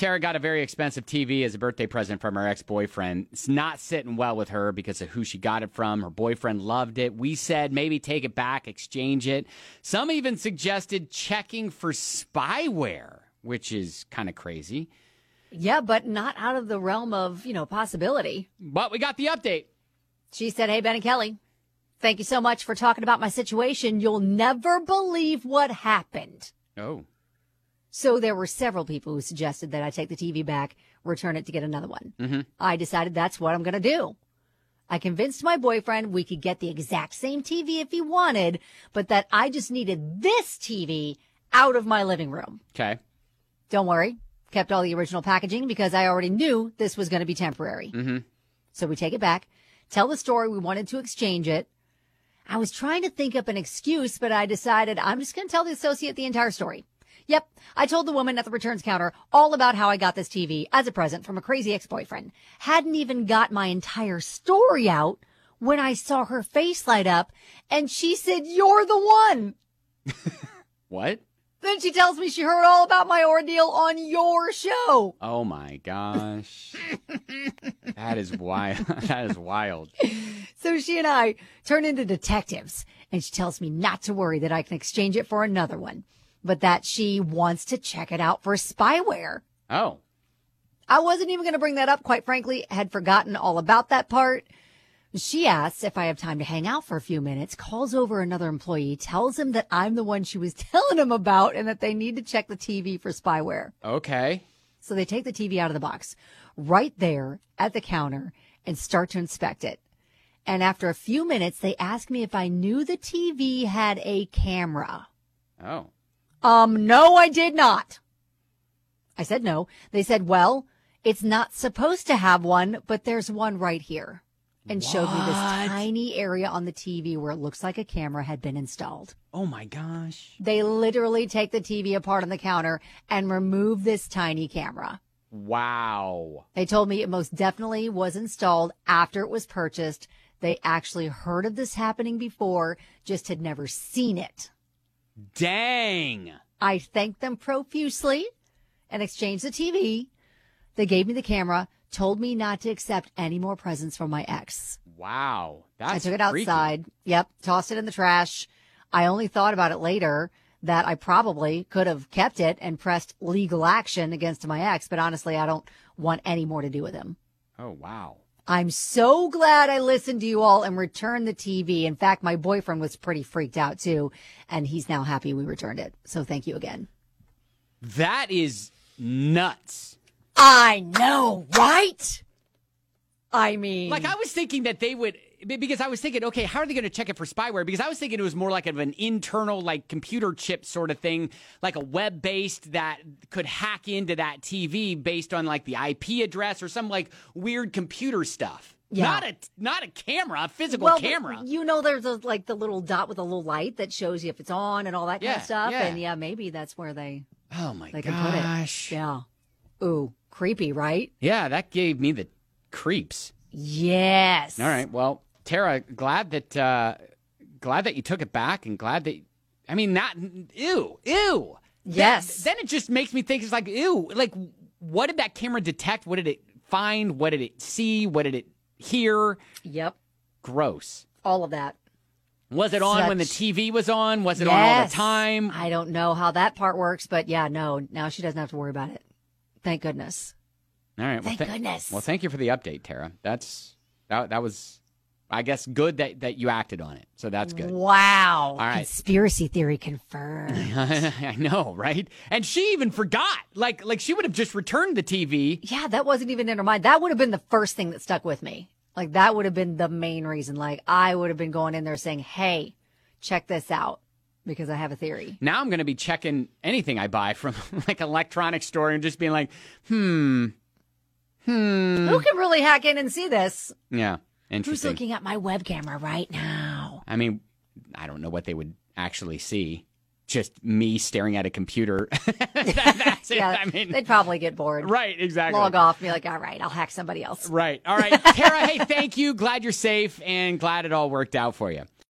Tara got a very expensive TV as a birthday present from her ex-boyfriend. It's not sitting well with her because of who she got it from. Her boyfriend loved it. We said maybe take it back, exchange it. Some even suggested checking for spyware, which is kind of crazy. Yeah, but not out of the realm of, possibility. But we got the update. She said, "Hey, Ben and Kelly, thank you so much for talking about my situation. You'll never believe what happened." Oh. So there were several people who suggested that I take the TV back, return it to get another one. Mm-hmm. I decided that's what I'm going to do. I convinced my boyfriend we could get the exact same TV if he wanted, but that I just needed this TV out of my living room. Okay. Don't worry. Kept all the original packaging because I already knew this was going to be temporary. Mm-hmm. So we take it back, tell the story we wanted to exchange it. I was trying to think up an excuse, but I decided I'm just going to tell the associate the entire story. Yep, I told the woman at the returns counter all about how I got this TV as a present from a crazy ex-boyfriend. Hadn't even got my entire story out when I saw her face light up, and she said, "You're the one." What? Then she tells me she heard all about my ordeal on your show. Oh, my gosh. That is wild. That is wild. So she and I turn into detectives, and she tells me not to worry that I can exchange it for another one, but that she wants to check it out for spyware. Oh. I wasn't even going to bring that up, quite frankly. Had forgotten all about that part. She asks if I have time to hang out for a few minutes, calls over another employee, tells him that I'm the one she was telling him about and that they need to check the TV for spyware. Okay. So they take the TV out of the box right there at the counter and start to inspect it. And after a few minutes, they ask me if I knew the TV had a camera. Oh. No, I did not. I said no. They said, well, it's not supposed to have one, but there's one right here. And showed me this tiny area on the TV where it looks like a camera had been installed. Oh, my gosh. They literally take the TV apart on the counter and remove this tiny camera. Wow. They told me it most definitely was installed after it was purchased. They actually heard of this happening before, just had never seen it. Dang. I thanked them profusely and exchanged the TV. They gave me the camera, told me not to accept any more presents from my ex. Wow. That's I took it freaky. outside. Yep. Tossed it in the trash. I only thought about it later that I probably could have kept it and pressed legal action against my ex. But honestly, I don't want any more to do with him. Oh, wow. I'm so glad I listened to you all and returned the TV. In fact, my boyfriend was pretty freaked out too. And he's now happy we returned it. So thank you again. That is nuts. I know, right? I mean, Like, I was thinking that they would, because I was thinking, okay, how are they going to check it for spyware? Because I was thinking it was more like of an internal, like, computer chip sort of thing, like a web-based that could hack into that TV based on, like, the IP address or some, like, weird computer stuff. Yeah. Not a camera, a physical well, camera. There's like the little dot with a little light that shows you if it's on and all that kind of stuff. Yeah. And yeah, maybe that's where they Oh, my can put it. gosh. Yeah. Ooh, creepy, right? Yeah, that gave me the creeps. Yes. All right. Well, Tara, glad that you took it back, and glad that, I mean, not ew. Yes. Then it just makes me think, it's like, ew. Like, what did that camera detect? What did it find? What did it see? What did it hear? Yep. Gross. All of that. Was it on when the Such- TV was on? Was it on all the Yes. time? I don't know how that part works, but yeah, no. Now she doesn't have to worry about it. Thank goodness. All right. Well, Thank goodness. Well, thank you for the update, Tara. That was, I guess, good that you acted on it. So that's good. Wow. All right. Conspiracy theory confirmed. I know, right? And she even forgot. Like she would have just returned the TV. Yeah, that wasn't even in her mind. That would have been the first thing that stuck with me. Like, that would have been the main reason. Like, I would have been going in there saying, hey, check this out, because I have a theory. Now I'm going to be checking anything I buy from like an electronics store and just being like, Who can really hack in and see this? Yeah, Who's interesting. looking at my web camera right now? I mean, I don't know what they would actually see. Just me staring at a computer. That's it. Yeah, I mean, they'd probably get bored. right, exactly. Log off and be like, all right, I'll hack somebody else. Right. All right. Tara, hey, thank you. Glad you're safe and glad it all worked out for you.